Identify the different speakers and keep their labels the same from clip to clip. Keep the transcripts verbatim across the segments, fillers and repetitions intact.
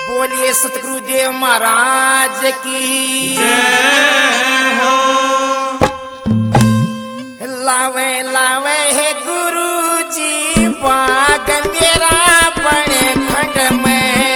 Speaker 1: बोलिए सतगुरुदेव महाराज की
Speaker 2: जय हो।
Speaker 1: लावे लावे है गुरु जी बाग मेरा बड़े खंड में।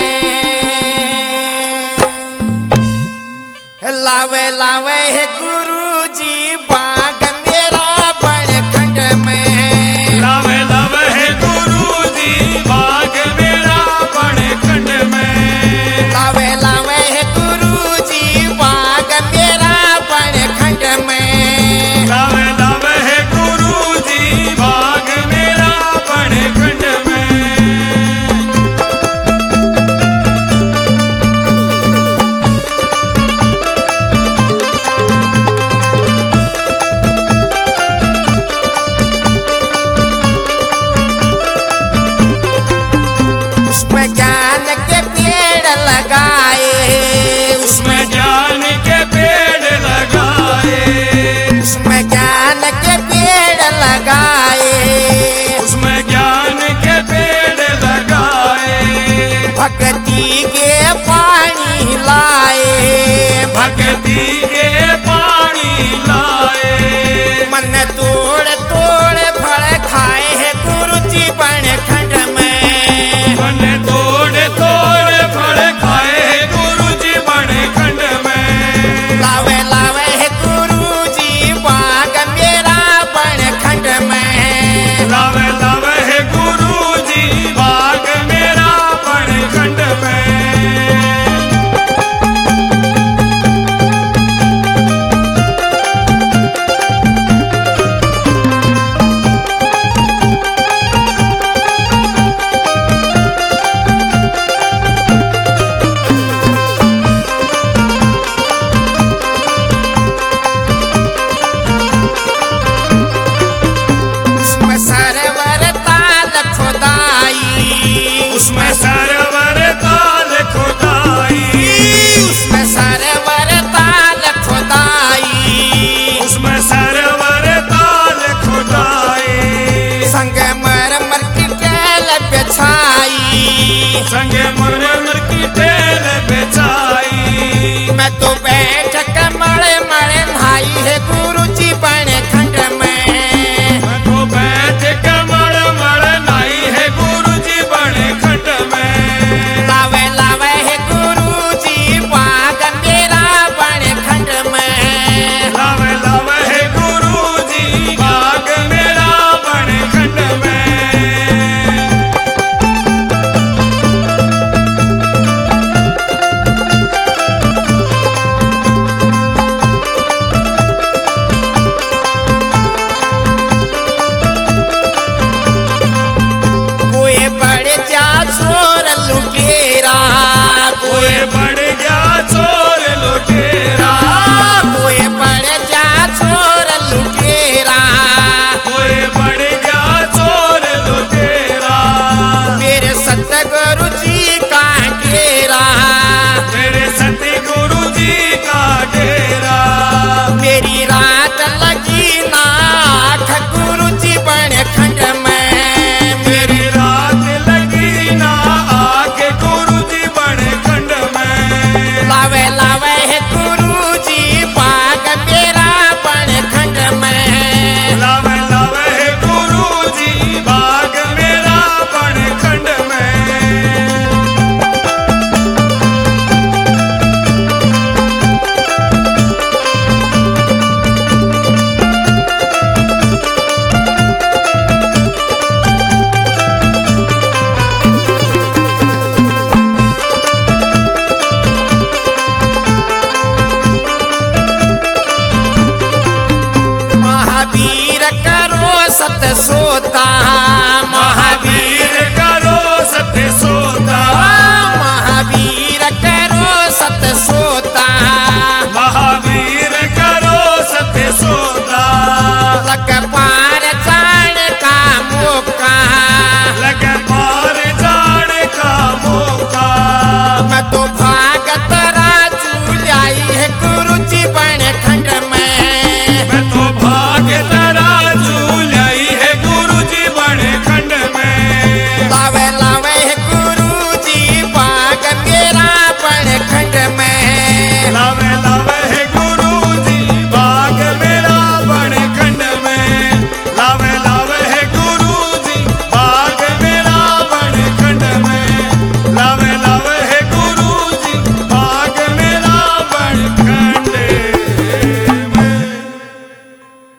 Speaker 1: लावे लावे है गुरु जी बाग मेरा बड़े खंड में।
Speaker 2: लावे लावे है गुरु जी बाग मेरा बड़े खंड में।
Speaker 1: लावे लावे है गुरु जी बाग मेरा बड़े खंड में।
Speaker 2: लावे लावे है गुरु जी बाग मेरा बड़े खंड में।
Speaker 1: उसमें ज्ञान के पेड़ लगाए,
Speaker 2: उसमें ज्ञान के पेड़ लगाए।
Speaker 1: उसमें ज्ञान के पेड़ लगाए।
Speaker 2: उसमें ज्ञान के पेड़ लगाए।
Speaker 1: भक्ति के पानी लाए।
Speaker 2: भक्ति के पानी लाए।
Speaker 1: मन तोड़ तोड़ फल खाए है गुरु जी बड़े खंड में।
Speaker 2: मन तोड़ तोड़ फल खाए गुरु जी बड़े खंड में।
Speaker 1: लावे लावे है गुरु जी बाग मेरा बड़े खंड में।
Speaker 2: लावे लावे है गुरु जी बाग मेरा बड़े खंड में।
Speaker 1: उसमें सरवर ताल खुदाई।
Speaker 2: उसमें सरवर ताल खुदाई।
Speaker 1: उसमें सरवर ताल खुदाई।
Speaker 2: उसमें सरवर ताल खुदाई।
Speaker 1: संग मर मर की कैल बिछाई।
Speaker 2: संग मर